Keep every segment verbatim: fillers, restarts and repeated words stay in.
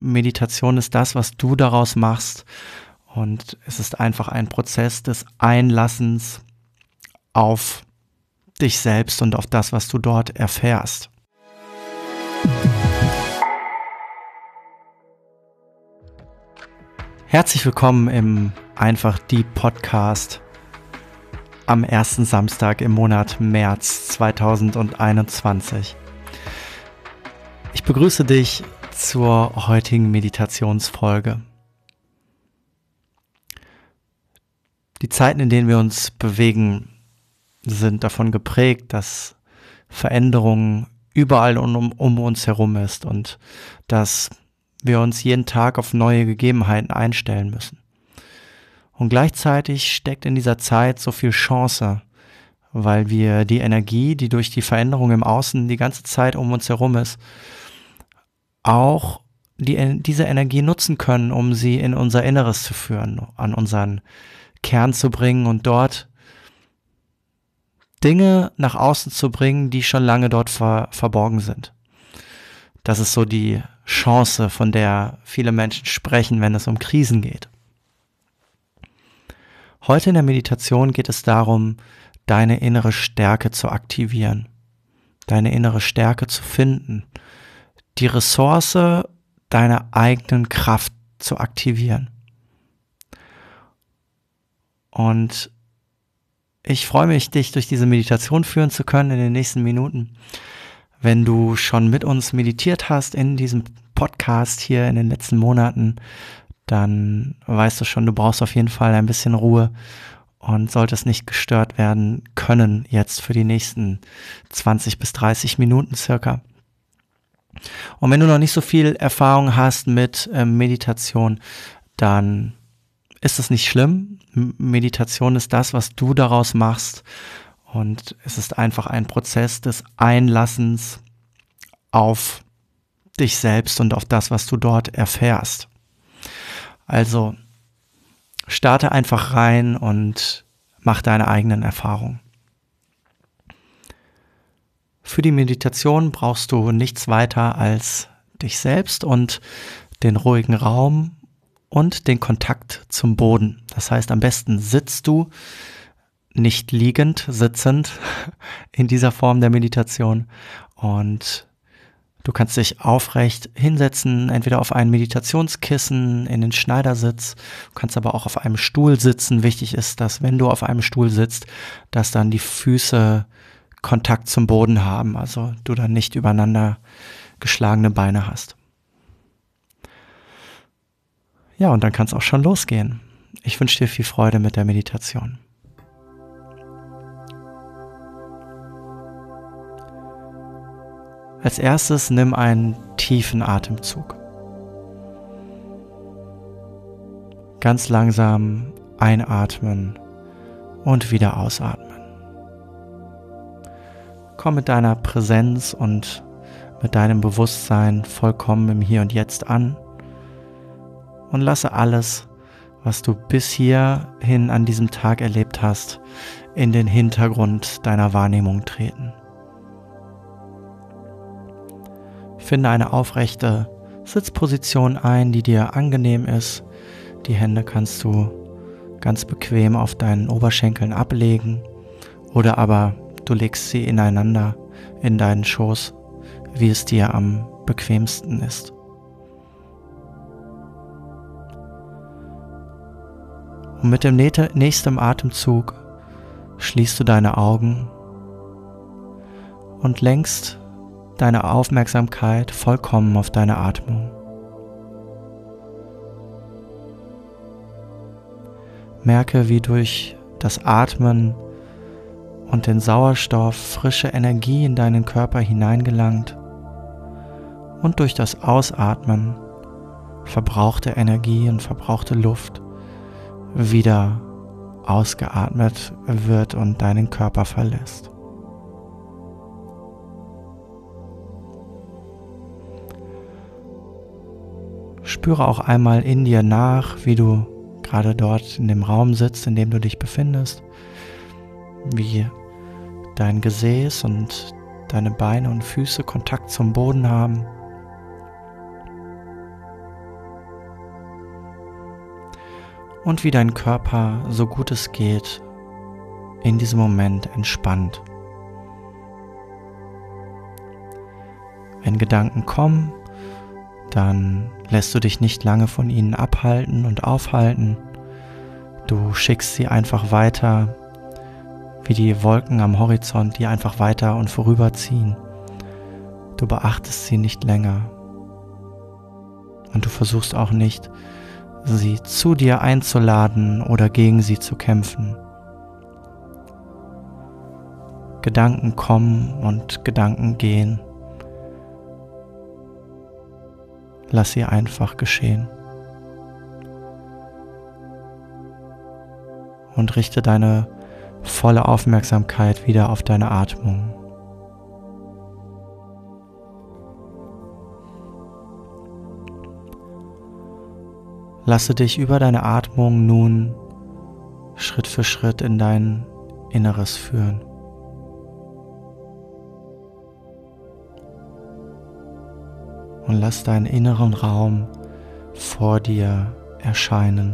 Meditation ist das, was du daraus machst. Und es ist einfach ein Prozess des Einlassens auf dich selbst und auf das, was du dort erfährst. Herzlich willkommen im Einfach Deep Podcast am ersten Samstag im Monat März zweitausendeinundzwanzig. Ich begrüße dich zur heutigen Meditationsfolge. Die Zeiten, in denen wir uns bewegen, sind davon geprägt, dass Veränderung überall um, um uns herum ist und dass wir uns jeden Tag auf neue Gegebenheiten einstellen müssen. Und gleichzeitig steckt in dieser Zeit so viel Chance, weil wir die Energie, die durch die Veränderung im Außen die ganze Zeit um uns herum ist, auch die, diese Energie nutzen können, um sie in unser Inneres zu führen, an unseren Kern zu bringen und dort Dinge nach außen zu bringen, die schon lange dort ver, verborgen sind. Das ist so die Chance, von der viele Menschen sprechen, wenn es um Krisen geht. Heute in der Meditation geht es darum, deine innere Stärke zu aktivieren, deine innere Stärke zu finden, die Ressource deiner eigenen Kraft zu aktivieren. Und ich freue mich, dich durch diese Meditation führen zu können in den nächsten Minuten. Wenn du schon mit uns meditiert hast in diesem Podcast hier in den letzten Monaten, dann weißt du schon, du brauchst auf jeden Fall ein bisschen Ruhe und solltest nicht gestört werden können jetzt für die nächsten zwanzig bis dreißig Minuten circa. Und wenn du noch nicht so viel Erfahrung hast mit äh, Meditation, dann ist es nicht schlimm. Meditation ist das, was du daraus machst. Und es ist einfach ein Prozess des Einlassens auf dich selbst und auf das, was du dort erfährst. Also starte einfach rein und mach deine eigenen Erfahrungen. Für die Meditation brauchst du nichts weiter als dich selbst und den ruhigen Raum und den Kontakt zum Boden. Das heißt, am besten sitzt du, nicht liegend, sitzend in dieser Form der Meditation, und du kannst dich aufrecht hinsetzen, entweder auf ein Meditationskissen, in den Schneidersitz, du kannst aber auch auf einem Stuhl sitzen. Wichtig ist, dass wenn du auf einem Stuhl sitzt, dass dann die Füße Kontakt zum Boden haben, also du dann nicht übereinander geschlagene Beine hast. Ja, und dann kann es auch schon losgehen. Ich wünsche dir viel Freude mit der Meditation. Als erstes nimm einen tiefen Atemzug. Ganz langsam einatmen und wieder ausatmen. Komm mit deiner Präsenz und mit deinem Bewusstsein vollkommen im Hier und Jetzt an und lasse alles, was du bis hierhin an diesem Tag erlebt hast, in den Hintergrund deiner Wahrnehmung treten. Finde eine aufrechte Sitzposition ein, die dir angenehm ist. Die Hände kannst du ganz bequem auf deinen Oberschenkeln ablegen oder aber du legst sie ineinander in deinen Schoß, wie es dir am bequemsten ist. Und mit dem nächsten Atemzug schließt du deine Augen und lenkst deine Aufmerksamkeit vollkommen auf deine Atmung. Merke, wie durch das Atmen und den Sauerstoff frische Energie in deinen Körper hineingelangt und durch das Ausatmen verbrauchte Energie und verbrauchte Luft wieder ausgeatmet wird und deinen Körper verlässt. Spüre auch einmal in dir nach, wie du gerade dort in dem Raum sitzt, in dem du dich befindest, wie dein Gesäß und deine Beine und Füße Kontakt zum Boden haben. und wie dein Körper, so gut es geht, in diesem Moment entspannt. Wenn Gedanken kommen, dann lässt du dich nicht lange von ihnen abhalten und aufhalten. Du schickst sie einfach weiter, wie die Wolken am Horizont, die einfach weiter und vorüberziehen. Du beachtest sie nicht länger. Und du versuchst auch nicht, sie zu dir einzuladen oder gegen sie zu kämpfen. Gedanken kommen und Gedanken gehen. Lass sie einfach geschehen. Und richte deine volle Aufmerksamkeit wieder auf deine Atmung. Lasse dich über deine Atmung nun Schritt für Schritt in dein Inneres führen. Und lass deinen inneren Raum vor dir erscheinen.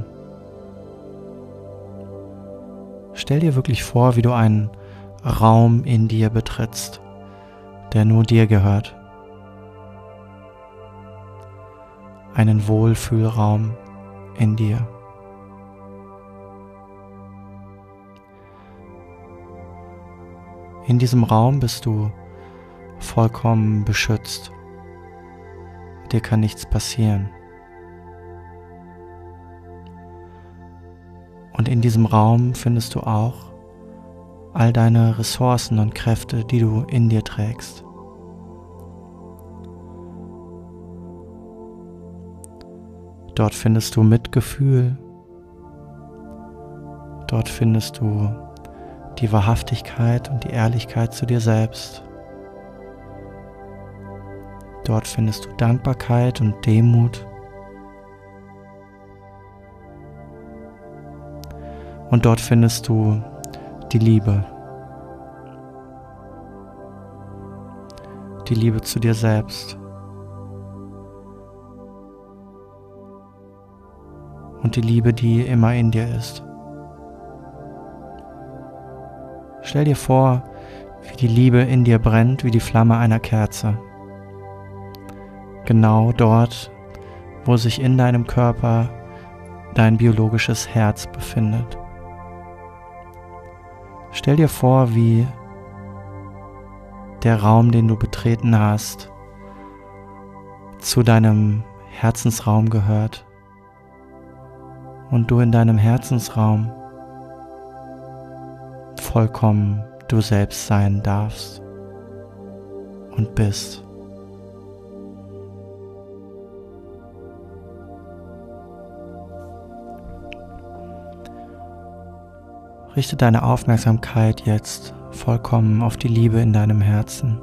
Stell dir wirklich vor, wie du einen Raum in dir betrittst, der nur dir gehört. Einen Wohlfühlraum in dir. In diesem Raum bist du vollkommen beschützt. Dir kann nichts passieren. Und in diesem Raum findest du auch all deine Ressourcen und Kräfte, die du in dir trägst. Dort findest du Mitgefühl. Dort findest du die Wahrhaftigkeit und die Ehrlichkeit zu dir selbst. Dort findest du Dankbarkeit und Demut. Und dort findest du die Liebe. Die Liebe zu dir selbst. Und die Liebe, die immer in dir ist. Stell dir vor, wie die Liebe in dir brennt, wie die Flamme einer Kerze. Genau dort, wo sich in deinem Körper dein biologisches Herz befindet. Stell dir vor, wie der Raum, den du betreten hast, zu deinem Herzensraum gehört und du in deinem Herzensraum vollkommen du selbst sein darfst und bist. Richte deine Aufmerksamkeit jetzt vollkommen auf die Liebe in deinem Herzen.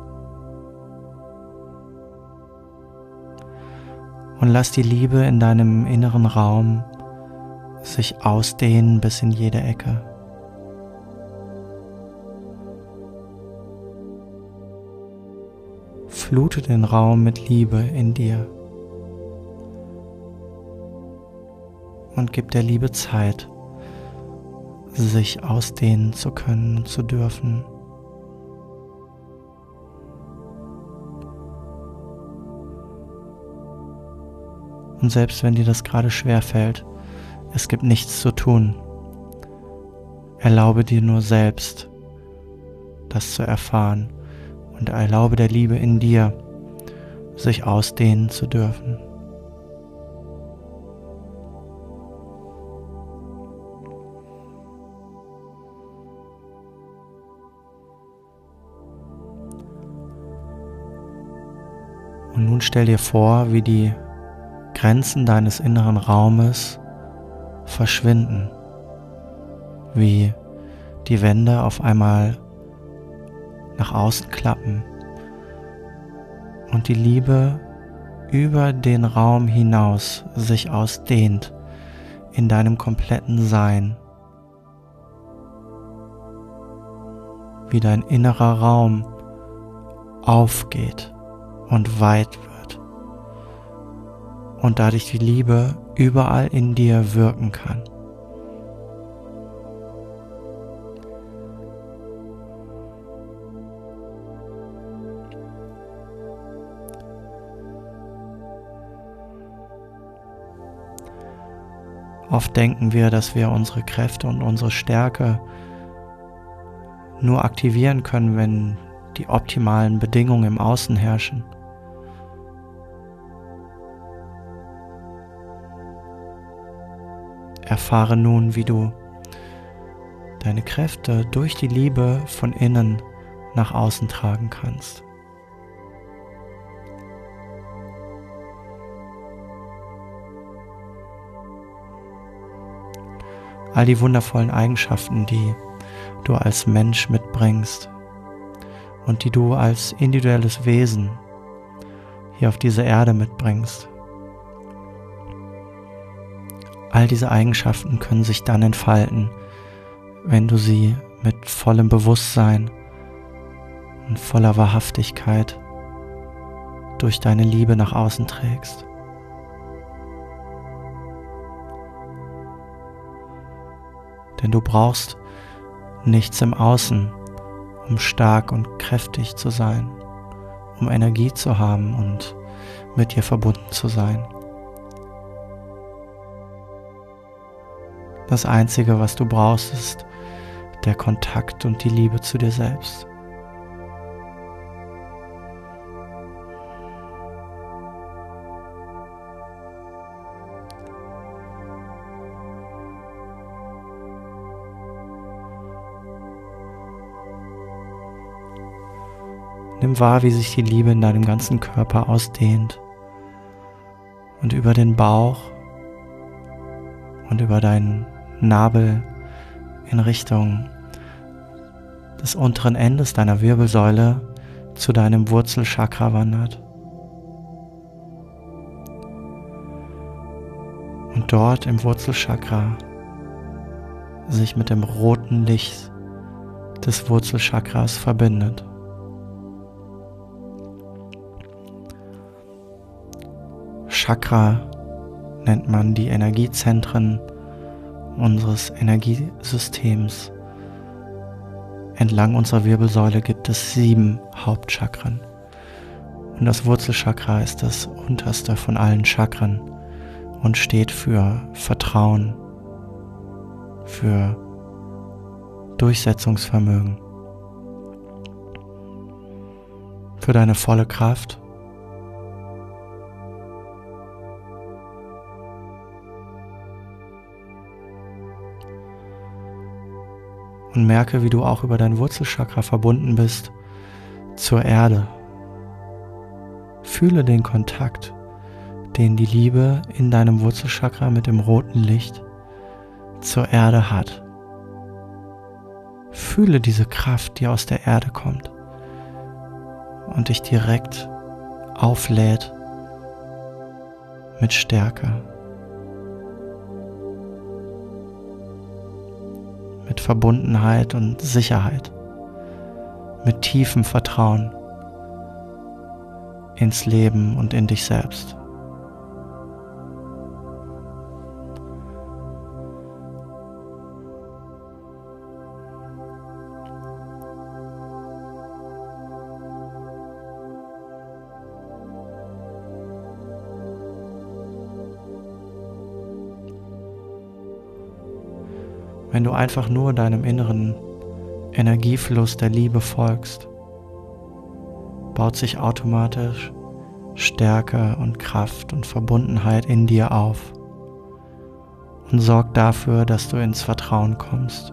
Und lass die Liebe in deinem inneren Raum sich ausdehnen bis in jede Ecke. Flute den Raum mit Liebe in dir und gib der Liebe Zeit, sich ausdehnen zu können und zu dürfen. Und selbst wenn dir das gerade schwer fällt, es gibt nichts zu tun. Erlaube dir nur selbst, das zu erfahren und erlaube der Liebe in dir, sich ausdehnen zu dürfen. Und nun stell dir vor, wie die Grenzen deines inneren Raumes verschwinden, wie die Wände auf einmal nach außen klappen und die Liebe über den Raum hinaus sich ausdehnt in deinem kompletten Sein, wie dein innerer Raum aufgeht und weit wird und dadurch die Liebe überall in dir wirken kann. Oft denken wir, dass wir unsere Kräfte und unsere Stärke nur aktivieren können, wenn die optimalen Bedingungen im Außen herrschen. Erfahre nun, wie du deine Kräfte durch die Liebe von innen nach außen tragen kannst. All die wundervollen Eigenschaften, die du als Mensch mitbringst und die du als individuelles Wesen hier auf dieser Erde mitbringst. All diese Eigenschaften können sich dann entfalten, wenn du sie mit vollem Bewusstsein und voller Wahrhaftigkeit durch deine Liebe nach außen trägst. Denn du brauchst nichts im Außen, um stark und kräftig zu sein, um Energie zu haben und mit dir verbunden zu sein. Das Einzige, was du brauchst, ist der Kontakt und die Liebe zu dir selbst. Nimm wahr, wie sich die Liebe in deinem ganzen Körper ausdehnt und über den Bauch und über deinen Nabel in Richtung des unteren Endes deiner Wirbelsäule zu deinem Wurzelchakra wandert. Und dort im Wurzelchakra sich mit dem roten Licht des Wurzelchakras verbindet. Chakra nennt man die Energiezentren unseres Energiesystems. Entlang unserer Wirbelsäule gibt es sieben Hauptchakren. Und das Wurzelchakra ist das unterste von allen Chakren und steht für Vertrauen, für Durchsetzungsvermögen, für deine volle Kraft. Und merke, wie du auch über dein Wurzelchakra verbunden bist zur Erde. Fühle den Kontakt, den die Liebe in deinem Wurzelchakra mit dem roten Licht zur Erde hat. Fühle diese Kraft, die aus der Erde kommt und dich direkt auflädt mit Stärke, mit Verbundenheit und Sicherheit, mit tiefem Vertrauen ins Leben und in dich selbst. Wenn du einfach nur deinem inneren Energiefluss der Liebe folgst, baut sich automatisch Stärke und Kraft und Verbundenheit in dir auf und sorgt dafür, dass du ins Vertrauen kommst.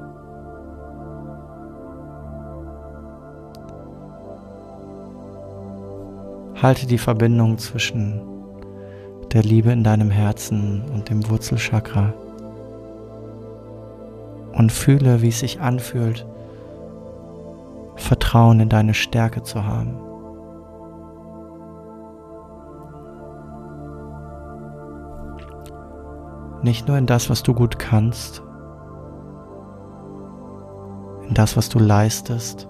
Halte die Verbindung zwischen der Liebe in deinem Herzen und dem Wurzelchakra und fühle, wie es sich anfühlt, Vertrauen in deine Stärke zu haben. Nicht nur in das, was du gut kannst, in das, was du leistest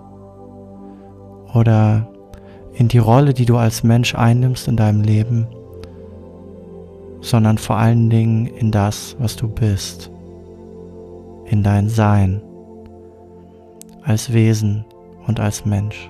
oder in die Rolle, die du als Mensch einnimmst in deinem Leben, sondern vor allen Dingen in das, was du bist, in dein Sein, als Wesen und als Mensch.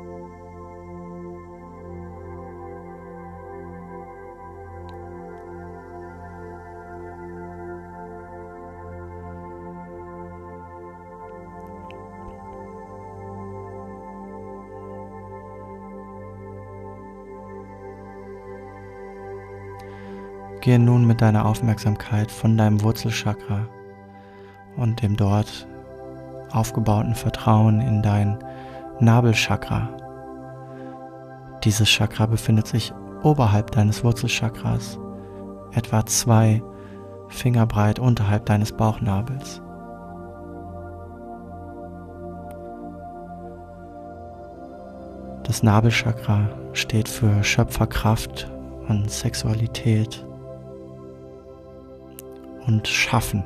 Gehe nun mit deiner Aufmerksamkeit von deinem Wurzelchakra und dem dort aufgebauten Vertrauen in dein Nabelchakra. Dieses Chakra befindet sich oberhalb deines Wurzelchakras, etwa zwei Finger breit unterhalb deines Bauchnabels. Das Nabelchakra steht für Schöpferkraft und Sexualität und Schaffen.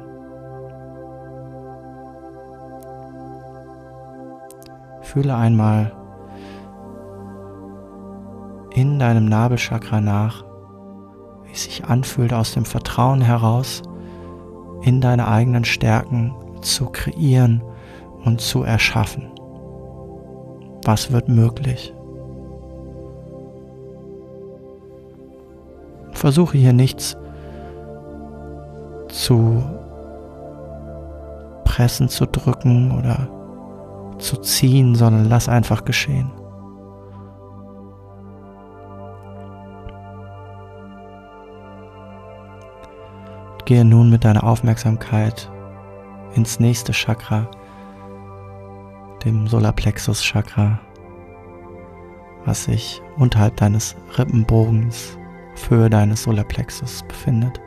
Fühle einmal in deinem Nabelchakra nach, wie es sich anfühlt, aus dem Vertrauen heraus in deine eigenen Stärken zu kreieren und zu erschaffen. Was wird möglich? Versuche hier nichts zu pressen, zu drücken oder zu ziehen, sondern lass einfach geschehen. Gehe nun mit deiner Aufmerksamkeit ins nächste Chakra, dem Solarplexus Chakra, was sich unterhalb deines Rippenbogens auf Höhe deines Solarplexus befindet.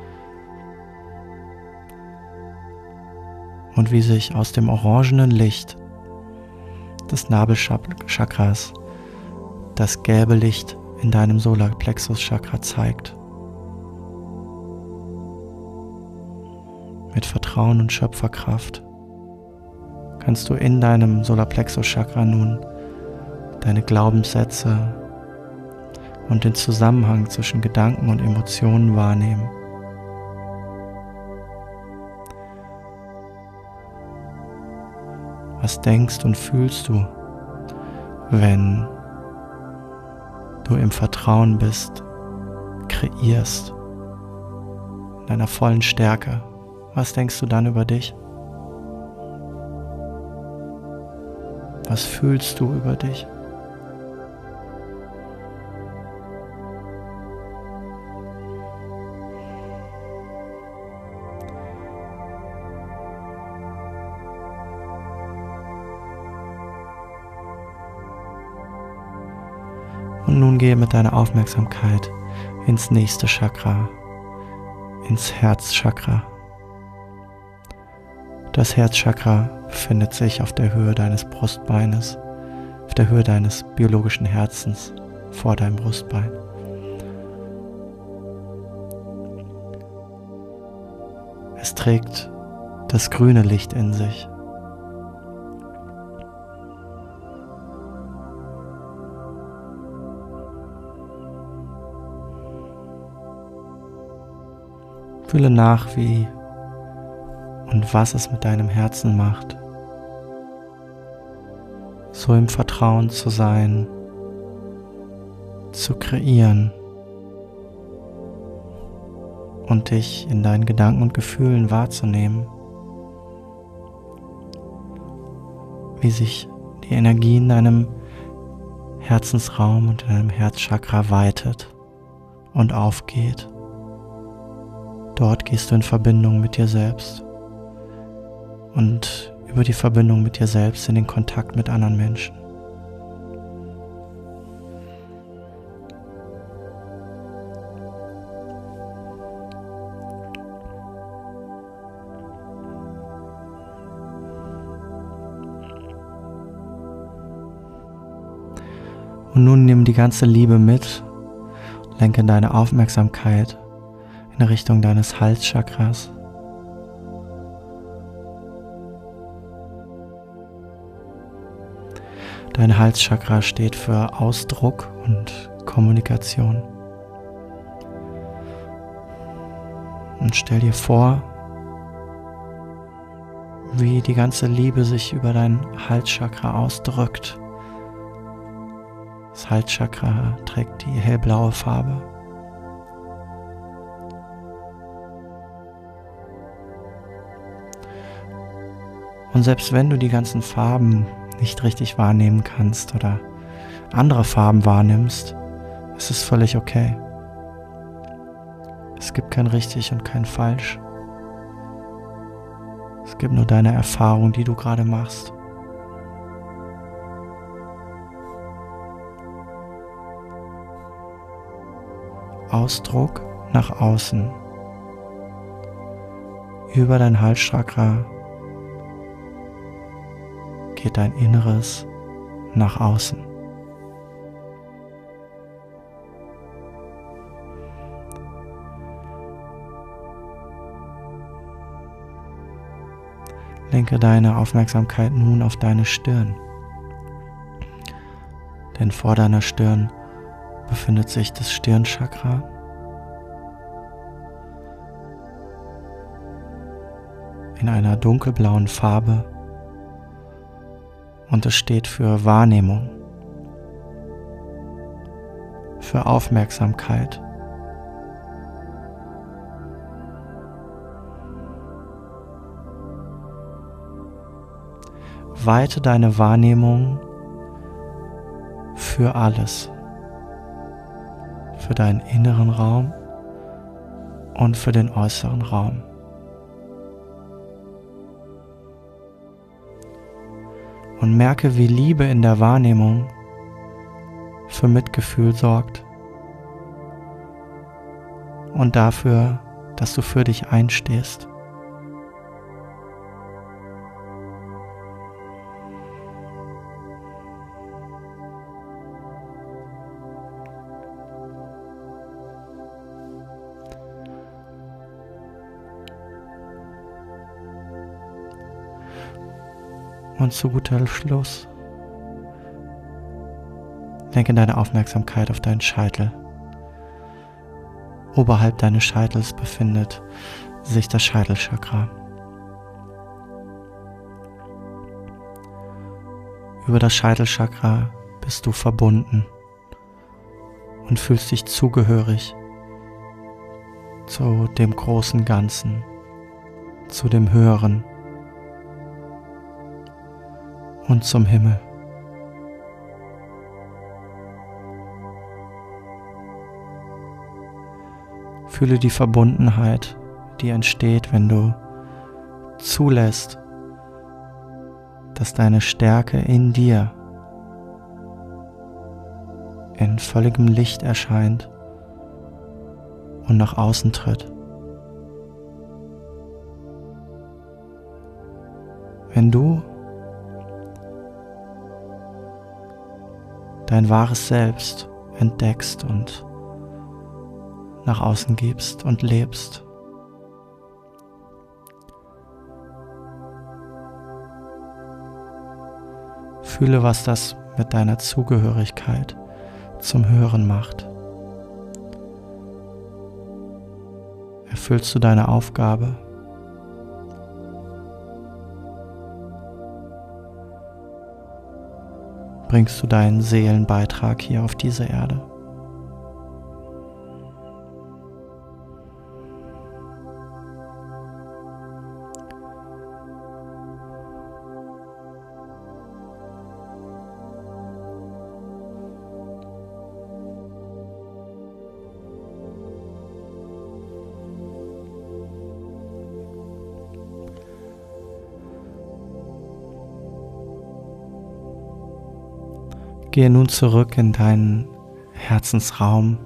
Und wie sich aus dem orangenen Licht des Nabelchakras das gelbe Licht in deinem Solarplexus-Chakra zeigt. Mit Vertrauen und Schöpferkraft kannst du in deinem Solarplexus-Chakra nun deine Glaubenssätze und den Zusammenhang zwischen Gedanken und Emotionen wahrnehmen. Was denkst und fühlst du, wenn du im Vertrauen bist, kreierst, in deiner vollen Stärke? Was denkst du dann über dich? Was fühlst du über dich? Und nun gehe mit deiner Aufmerksamkeit ins nächste Chakra, ins Herzchakra. Das Herzchakra befindet sich auf der Höhe deines Brustbeines, auf der Höhe deines biologischen Herzens vor deinem Brustbein. Es trägt das grüne Licht in sich. Fühle nach, wie und was es mit deinem Herzen macht, so im Vertrauen zu sein, zu kreieren und dich in deinen Gedanken und Gefühlen wahrzunehmen, wie sich die Energie in deinem Herzensraum und in deinem Herzchakra weitet und aufgeht. Dort gehst du in Verbindung mit dir selbst und über die Verbindung mit dir selbst in den Kontakt mit anderen Menschen. Und nun nimm die ganze Liebe mit, lenke deine Aufmerksamkeit in Richtung deines Halschakras. Dein Halschakra steht für Ausdruck und Kommunikation. Und stell dir vor, wie die ganze Liebe sich über dein Halschakra ausdrückt. Das Halschakra trägt die hellblaue Farbe. Und selbst wenn du die ganzen Farben nicht richtig wahrnehmen kannst oder andere Farben wahrnimmst, ist es völlig okay. Es gibt kein richtig und kein falsch. Es gibt nur deine Erfahrung, die du gerade machst. Ausdruck nach außen. Über dein Halschakra geht dein Inneres nach außen. Lenke deine Aufmerksamkeit nun auf deine Stirn. Denn vor deiner Stirn befindet sich das Stirnchakra. In einer dunkelblauen Farbe. Und es steht für Wahrnehmung, für Aufmerksamkeit. Weite deine Wahrnehmung für alles, für deinen inneren Raum und für den äußeren Raum. Und merke, wie Liebe in der Wahrnehmung für Mitgefühl sorgt und dafür, dass du für dich einstehst. Und zu guter Schluss, lenke deine Aufmerksamkeit auf deinen Scheitel. Oberhalb deines Scheitels befindet sich das Scheitelchakra. Über das Scheitelchakra bist du verbunden und fühlst dich zugehörig zu dem großen Ganzen, zu dem Höheren und zum Himmel. Fühle die Verbundenheit, die entsteht, wenn du zulässt, dass deine Stärke in dir in völligem Licht erscheint und nach außen tritt. Wenn du dein wahres Selbst entdeckst und nach außen gibst und lebst, fühle, was das mit deiner Zugehörigkeit zum Hören macht. Erfüllst du deine Aufgabe? Bringst du deinen Seelenbeitrag hier auf diese Erde? Gehe nun zurück in deinen Herzensraum,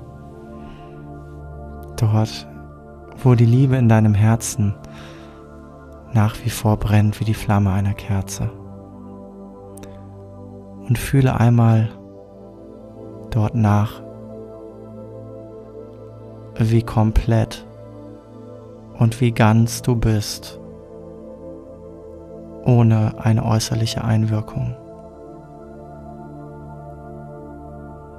dort, wo die Liebe in deinem Herzen nach wie vor brennt wie die Flamme einer Kerze. Und fühle einmal dort nach, wie komplett und wie ganz du bist, ohne eine äußerliche Einwirkung.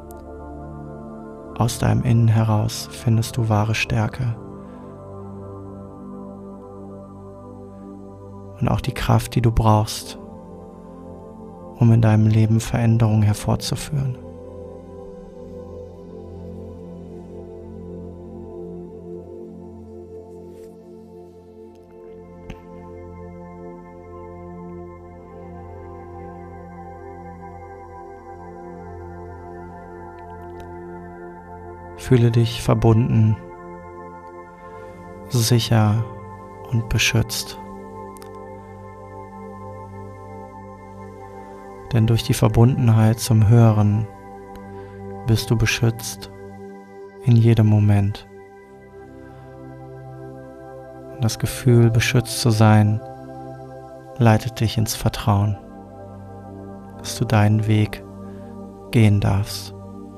Aus deinem Innen heraus findest du wahre Stärke und auch die Kraft, die du brauchst, um in deinem Leben Veränderungen hervorzuführen. Fühle dich verbunden, sicher und beschützt. Denn durch die Verbundenheit zum Höheren bist du beschützt in jedem Moment. Und das Gefühl, beschützt zu sein, leitet dich ins Vertrauen, dass du deinen Weg gehen darfst.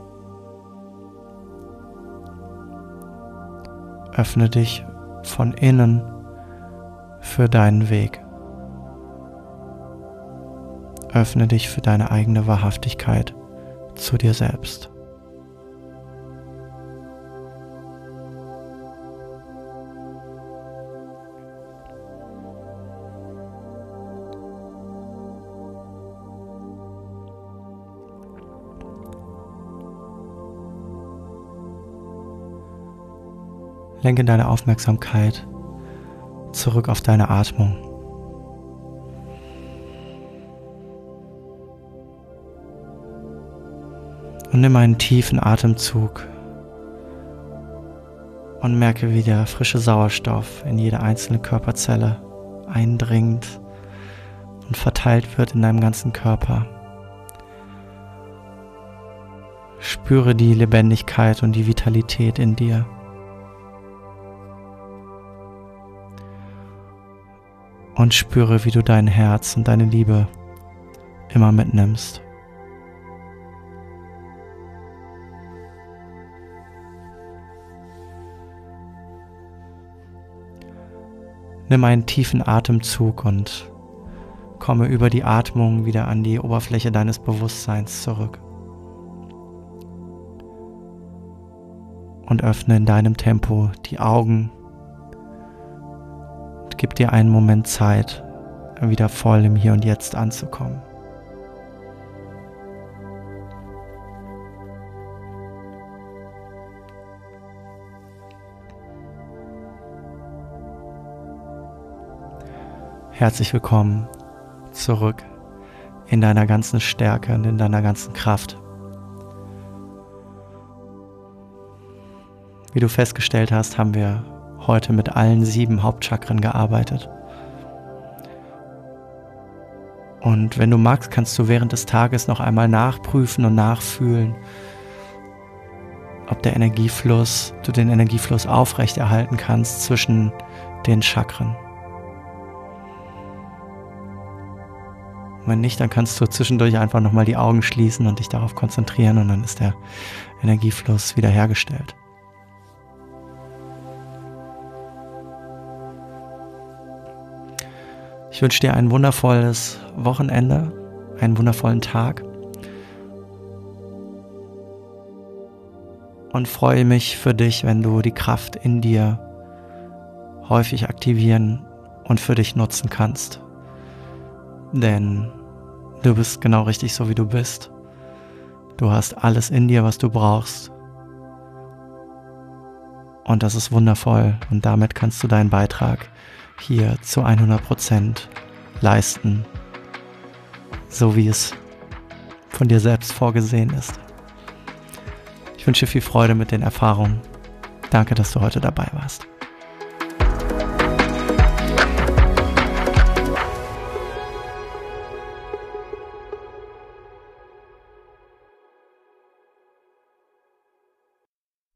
Öffne dich von innen für deinen Weg. Öffne dich für deine eigene Wahrhaftigkeit zu dir selbst. Lenke deine Aufmerksamkeit zurück auf deine Atmung. Und nimm einen tiefen Atemzug und merke, wie der frische Sauerstoff in jede einzelne Körperzelle eindringt und verteilt wird in deinem ganzen Körper. Spüre die Lebendigkeit und die Vitalität in dir. Und spüre, wie du dein Herz und deine Liebe immer mitnimmst. Nimm einen tiefen Atemzug und komme über die Atmung wieder an die Oberfläche deines Bewusstseins zurück. Und öffne in deinem Tempo die Augen. Gib dir einen Moment Zeit, wieder voll im Hier und Jetzt anzukommen. Herzlich willkommen zurück in deiner ganzen Stärke und in deiner ganzen Kraft. Wie du festgestellt hast, haben wir heute mit allen sieben Hauptchakren gearbeitet. Und wenn du magst, kannst du während des Tages noch einmal nachprüfen und nachfühlen, ob der Energiefluss, du den Energiefluss aufrechterhalten kannst zwischen den Chakren. Und wenn nicht, dann kannst du zwischendurch einfach nochmal die Augen schließen und dich darauf konzentrieren und dann ist der Energiefluss wiederhergestellt. Ich wünsche dir ein wundervolles Wochenende, einen wundervollen Tag und freue mich für dich, wenn du die Kraft in dir häufig aktivieren und für dich nutzen kannst. Denn du bist genau richtig so, wie du bist. Du hast alles in dir, was du brauchst. Und das ist wundervoll und damit kannst du deinen Beitrag hier zu hundert Prozent leisten, so wie es von dir selbst vorgesehen ist. Ich wünsche dir viel Freude mit den Erfahrungen. Danke, dass du heute dabei warst.